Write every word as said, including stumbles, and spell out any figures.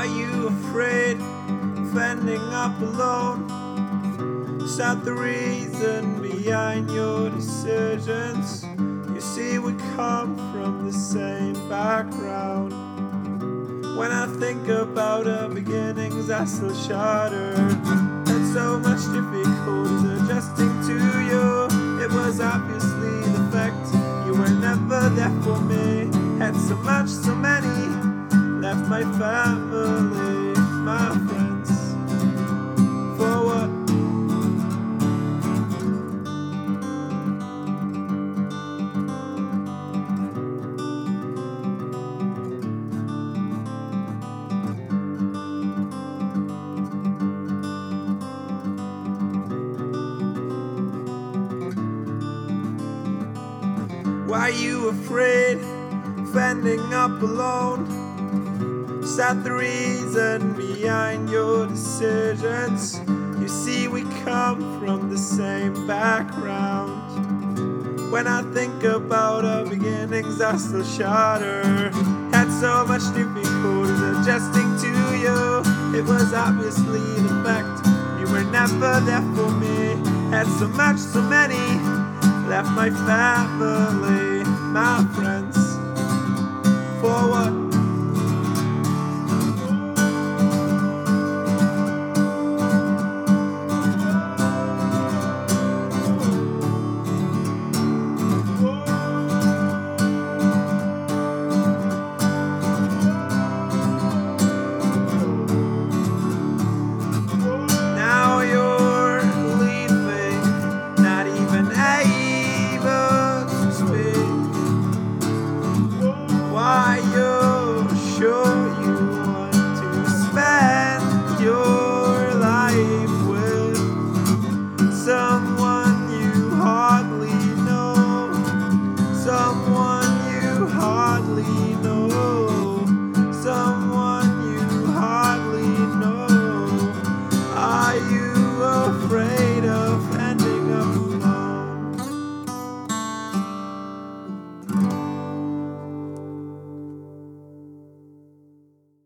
you afraid of ending up alone? Is that the reason behind your decisions? You see, we come from the same background. When I think about our beginnings, I still shudder. It's so much difficulty adjusting to you. It was obviously the fact you were never there for me. Had so much, so many, left my family, my friends. For what? Why are you afraid of ending up alone? Is that the reason behind your decisions? You see, we come from the same background. When I think about our beginnings, I still shudder. Had so much difficulty adjusting to you. It was obviously the fact you were never there for me. Had so much, so many, left my family, my friends. For what?